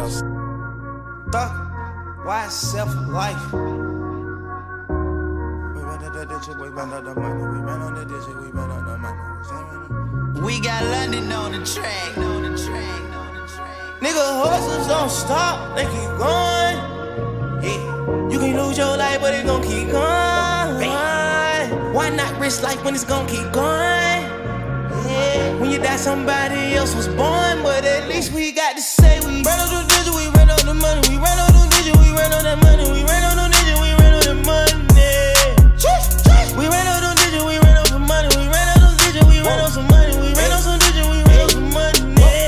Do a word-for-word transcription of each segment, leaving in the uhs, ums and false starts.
Thug, why self life? We ran up that digit, we ran up the money. We ran on that digit, we ran up the money. We got London on the track, on the track, on the track. Nigga, horses don't stop, they keep going. Yeah, you can lose your life, but it gon' keep going. Why not risk life when it's gon' keep going? Yeah, when you die, somebody else was born, but at least we got to say we ran on the digit, we ran on the money, we ran on the digit, we ran on that money, we ran on the digit, we ran on that money. We ran on the digit, we ran on some money, we ran on the digit, we ran on some money, we ran on some digit, we ran on some money.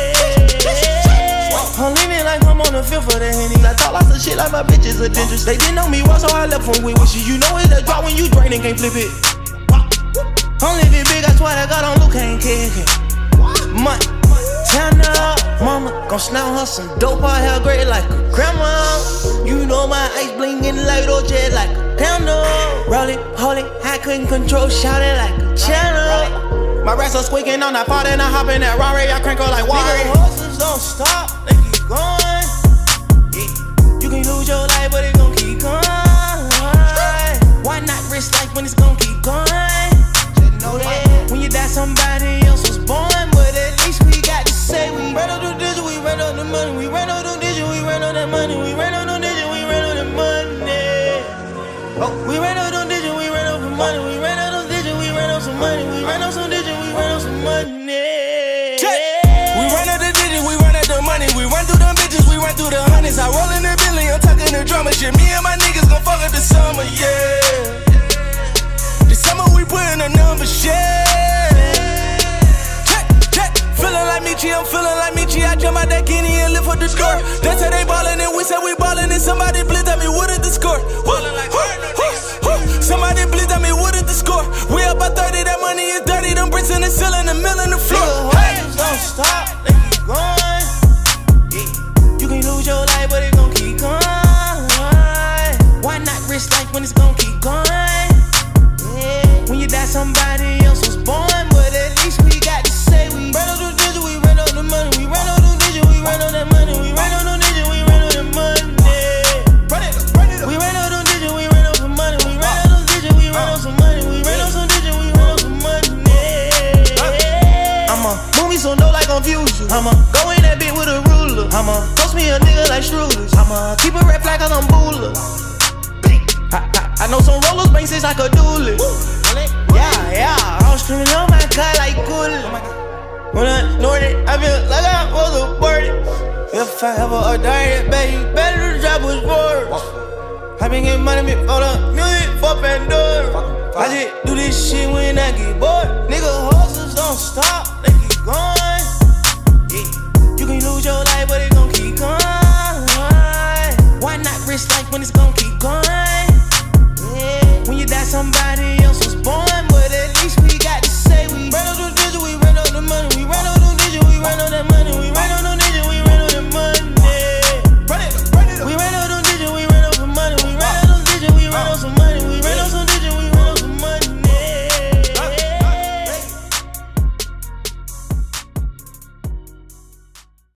I'm leaning like I'm on the fifth of the Henny. I talk lots of shit like my bitches are dangerous. They didn't know me once, so I left from with wishes. You know it's a drop when you drain and can't flip it. Only if big, I swear to God on Luke, can't kick it. Money, turn up, mama gon' snap her some dope. I hair great like a grandma. You know my ice blingin' like old jet like a candle. Roll it, hold it, I couldn't control, shout it like a channel. My rats are squeaking on that pot and I hop in that Rari, I crank her like water. Nigga, horses don't stop, they keep going. Yeah, you can lose your life, but it gon' keep going. Why not risk life when it's gon' keep going? Yeah. When you die, somebody else was born, but at least we got to say we ran on the digit, we ran on the money, we ran on the digit, we ran on that money, we ran on the digit, we ran on that money. Oh, we ran on the digit, we ran on some money, we ran on the digit, we ran on some money, we ran on some digit, we ran on some money. We ran on the digit, we ran out the money, we run through them bitches, we run through the hundreds. I roll in the Billy, I'm talking the drama shit. Me and my niggas gon' fuck up the summer, yeah. This summer we put in a number, shit. Check, check. Feeling like Michi, I'm feeling like Michi. I jump out that Guinea and lift up the door. That's how they ballin' and we said we ballin' and somebody blitz at me, what is the score? Ballin' like somebody blitz at me, what is the score? We up by thirty, that money is dirty. Them bricks in the ceiling, the mill in the floor. Hey, don't stop, they keep going. Yeah, you can lose your life, but it gon' keep going. Why not risk life when it's gon' keep going? When you die, somebody else was born, but at least we got to say we ran on the digit, we ran on the money, we ran on the digit, we ran on that money, we ran on the digit, we ran on that money. We ran on the digit, we ran on some money, we ran on the digit, we ran on some money, we ran on some digit, we ran on some money. I'ma move me so no like confuse you. I'ma go in that bit with a ruler. I'ma toast me a nigga like Strudels. I'ma keep a red flag cause I'm booler. I, I, I know some rollers bang since I could do it. Yeah, yeah, I'm screaming on my car like cool. When I snort it, I feel like I was a bird. If I ever a diet, baby, better drop was words. I been getting money before the music for Pandora. I just do this shit when I get bored. Nigga, horses don't stop.